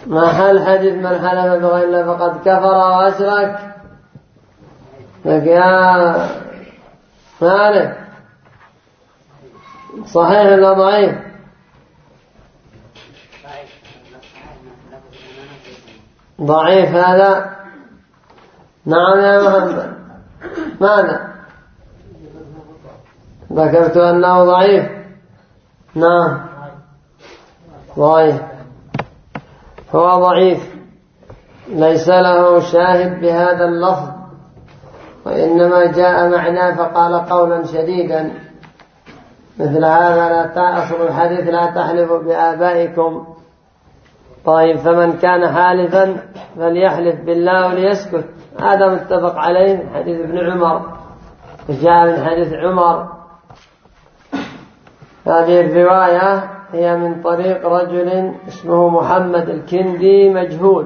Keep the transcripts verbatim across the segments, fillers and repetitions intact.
ما حل حديث من حلف بغير الله فقد كفر وأشرك؟ لك يا مالك صحيح ولا ضعيف؟ ضعيف هذا. نعم يا محمد. ماذا ذكرت أنه ضعيف؟ نعم ضعيف، هو ضعيف ليس له شاهد بهذا اللفظ، وإنما جاء معناه فقال قولا شديدا مثل هذا. لا أصل الحديث لا تحلفوا بآبائكم. طيب فمن كان حالفا فليحلف بالله وليسكت، هذا متفق عليه من حديث ابن عمر، جاء من حديث عمر. هذه الرواية هي من طريق رجل اسمه محمد الكندي مجهول،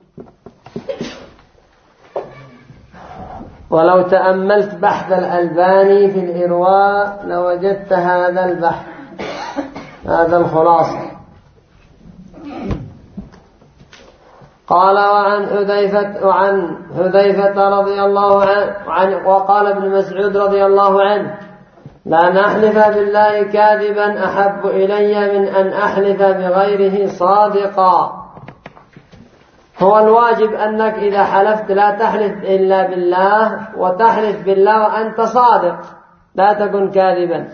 ولو تأملت بحث الألباني في الإرواء لوجدت هذا البحث، هذا الخلاصة. قال وعن حذيفة وعن حذيفة رضي الله عنه وقال ابن مسعود رضي الله عنه: لا نحلف بالله كاذبا أحب إلي من أن أحلف بغيره صادقا. هو الواجب أنك إذا حلفت لا تحلف إلا بالله، وتحلف بالله وأنت صادق، لا تكن كاذبا،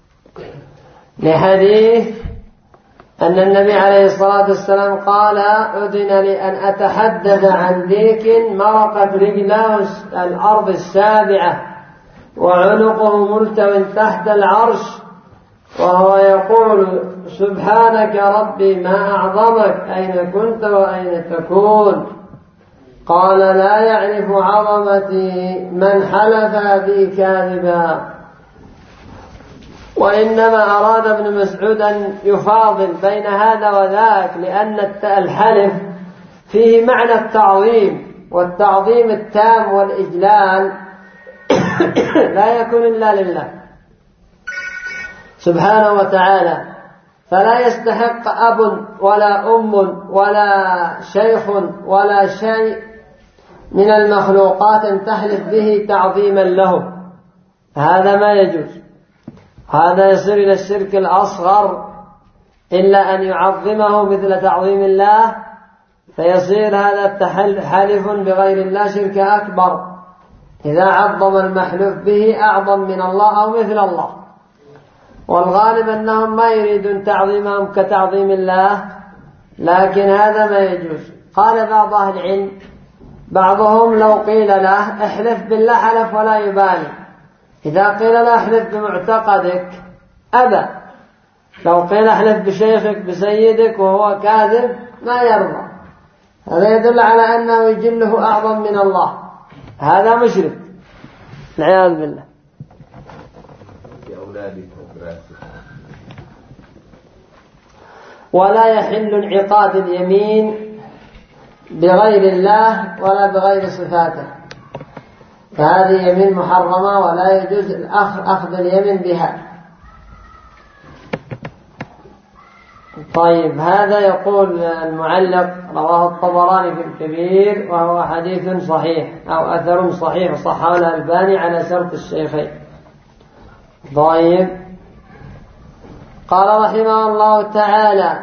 لحديث أن النبي عليه الصلاة والسلام قال: أذن لي أن أتحدث عن ديك مرقت رجلاه الأرض السابعة وعنقه ملتو تحت العرش وهو يقول: سبحانك ربي ما أعظمك، أين كنت وأين تكون؟ قال: لا يعرف عظمتي من حلف بي كاذبا. وإنما أراد ابن مسعود أن يفاضل بين هذا وذاك، لأن الحلف فيه معنى التعظيم، والتعظيم التام والإجلال لا يكون إلا لله سبحانه وتعالى، فلا يستحق أب ولا أم ولا شيخ ولا شيء من المخلوقات أن تحلف به تعظيما له، هذا ما يجوز. هذا يصير إلى الشرك الأصغر، إلا أن يعظمه مثل تعظيم الله، فيصير هذا التحلف بغير الله شرك أكبر إذا عظم المحلوف به أعظم من الله أو مثل الله. والغالب أنهم ما يريدون تعظيمهم كتعظيم الله، لكن هذا ما يجوز. قال بعض أهل العلم، بعضهم لو قيل له احلف بالله حلف ولا يبالي، إذا قيل له احلف بمعتقدك أبى، لو قيل احلف بشيخك بسيدك وهو كاذب ما يرضى، هذا يدل على أنه يجله أعظم من الله، هذا مشرك والعياذ بالله. ولا يحل انعقاد اليمين بغير الله ولا بغير صفاته، فهذه يمين محرمة ولا يجوز أخذ اليمين بها. طيب هذا يقول المعلق رواه الطبراني في الكبير وهو حديث صحيح أو أثر صحيح صححه الألباني على شرط الشيخين. طيب قال رحمه الله تعالى: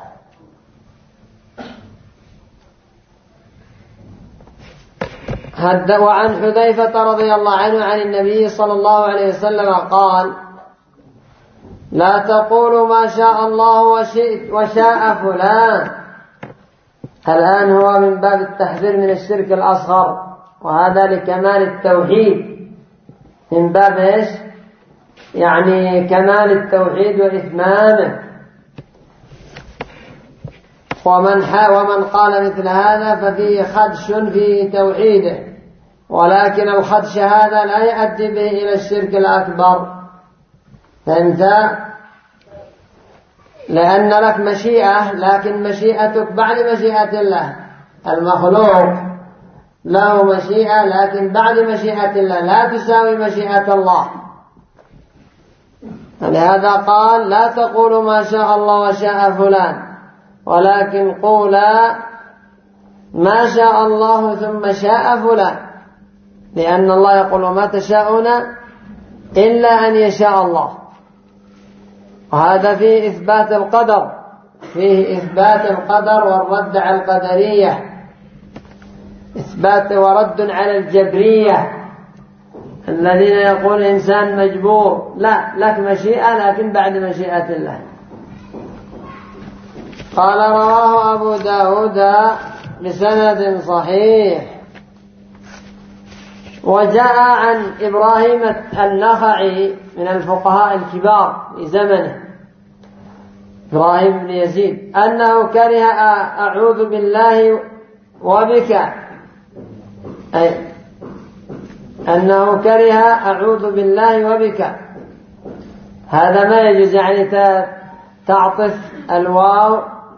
وعن حذيفة رضي الله عنه عن النبي صلى الله عليه وسلم قال: لا تقولوا ما شاء الله وشئت وشاء فلان. الآن هو من باب التحذير من الشرك الأصغر، وهذا لكمال التوحيد، من باب إيش؟ يعني كمال التوحيد وإتمامه. ومن, ومن قال مثل هذا ففيه خدش في توحيده، ولكن الخدش هذا لا يؤدي به إلى الشرك الأكبر، فهمت؟ لأن لك مشيئة، لكن مشيئتك بعد مشيئة الله. المخلوق له مشيئة لكن بعد مشيئة الله لا تساوي مشيئة الله، فلهذا قال: لا تقولوا ما شاء الله وشاء فلان، ولكن قولا ما شاء الله ثم شاء فلان، لأن الله يقول وما تشاءون إلا أن يشاء الله. وهذا فيه إثبات القدر، فيه إثبات القدر والرد على القدرية، إثبات ورد على الجبرية الذين يقول إنسان مجبور. لا، لك مشيئة لكن بعد مشيئة الله. قال رواه أبو داود بسند صحيح. وجاء عن إبراهيم النخعي من الفقهاء الكبار في زمنه، إبراهيم بن يزيد، أنه كره أعوذ بالله وبك، أي أنه كره أعوذ بالله وبك. هذا ما يجوز، يعني تعطف الواو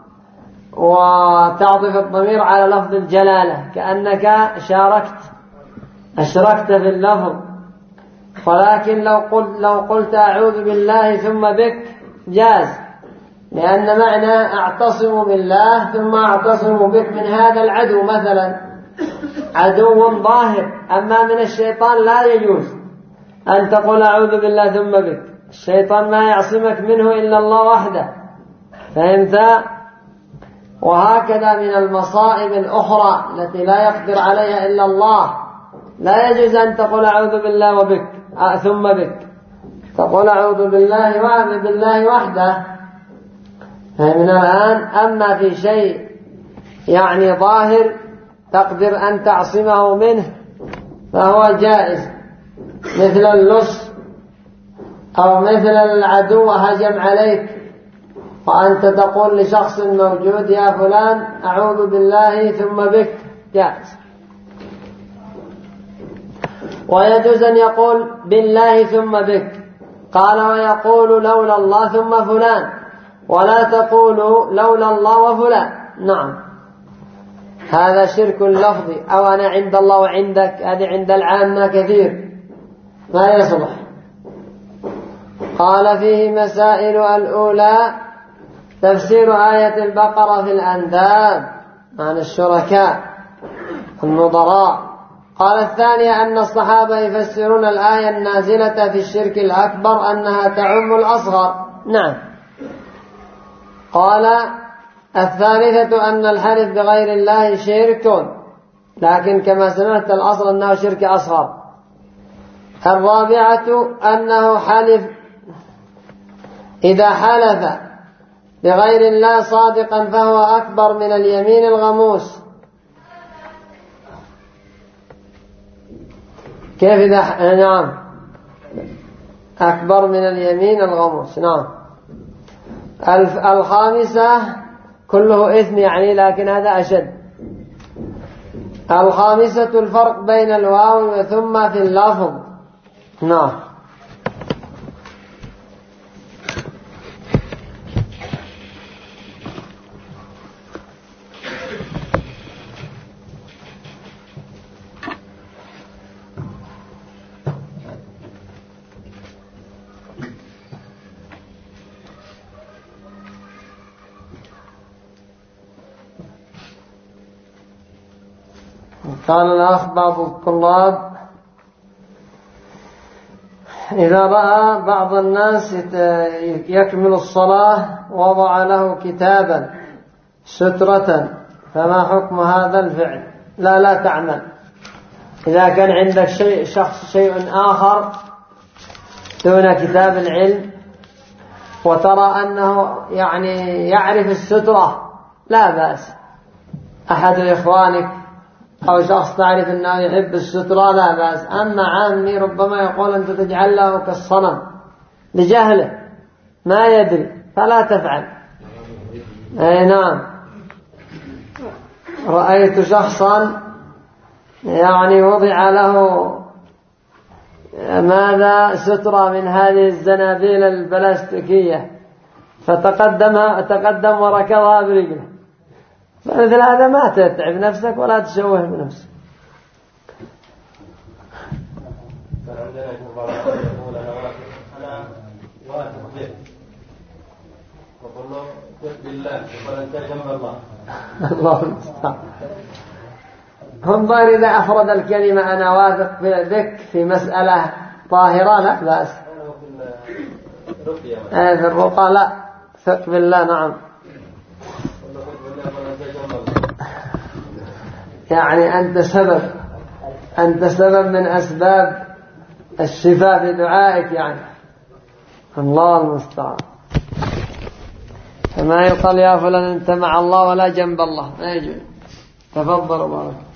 وتعطف الضمير على لفظ الجلالة كأنك شاركت أشركت في اللفظ. ولكن لو قلت, لو قلت أعوذ بالله ثم بك جاز، لأن معنى أعتصم بالله ثم أعتصم بك من هذا العدو، مثلا عدو ظاهر. أما من الشيطان لا يجوز أن تقول أعوذ بالله ثم بك، الشيطان ما يعصمك منه إلا الله وحده، فهمت؟ وهكذا من المصائب الأخرى التي لا يقدر عليها إلا الله، لا يجوز أن تقول أعوذ بالله وبك ثم بك، تقول أعوذ بالله وأعوذ بالله وحده. من الآن أما في شيء يعني ظاهر تقدر أن تعصمه منه فهو جائز، مثل اللص أو مثل العدو هجم عليك وأنت تقول لشخص موجود يا فلان أعوذ بالله ثم بك، جائز. ويجوز أن يقول بالله ثم بك. قال ويقول لولا الله ثم فلان، ولا تقولوا لولا الله وفلان. نعم، هذا شرك لفظي، أو أنا عند الله وعندك، هذه عند العامة كثير ما يصلح. قال فيه مسائل. الأولى تفسير آية البقرة في الأنداد عن الشركاء النظراء. قال الثانية أن الصحابة يفسرون الآية النازلة في الشرك الأكبر أنها تعم الأصغر. نعم. قال الثالثة أن الحلف بغير الله شرك، لكن كما سمعت الأصل أنه شرك أصغر. الرابعة أنه حلف إذا حلف بغير الله صادقا فهو أكبر من اليمين الغموس. كيف إذا نعم أكبر من اليمين الغموس. نعم. الخامسة كله إثم يعني، لكن هذا أشد. الخامسة الفرق بين الواو ثم في اللفظ. نعم. قال الأخ بعض الطلاب إذا رأى بعض الناس يكمل الصلاة وضع له كتابا سترة، فما حكم هذا الفعل؟ لا لا تعمل. إذا كان عندك شيء شخص شيء آخر دون كتاب العلم وترى أنه يعني يعرف السترة لا بأس، أحد إخوانك أو شخص تعرف أنه يحب السترة لا بأس. أما عامي ربما يقول أنت تجعل له كالصنم لجهله ما يدري فلا تفعل. أي نعم. رأيت شخصا يعني وضع له ماذا سترة من هذه الزنابيل البلاستيكية فتقدمها تقدم وركضها برجله. فمثل هذا ما تتعب نفسك ولا تشوه بنفسك. أنا واثق به وقل له بالله وقل أنت جنب الله. الله المستعان. انظر إذا أفرد الكلمة أنا واثق بك في مسألة طاهرة لا بأس. في الرقى لا، ثق بالله. نعم، يعني أنت سبب أنت سبب من أسباب الشفاء في دعائك، يعني الله المستعان. فما يقال يا فلان أنت مع الله ولا جنب الله، ما يجوز. تفضل بارك.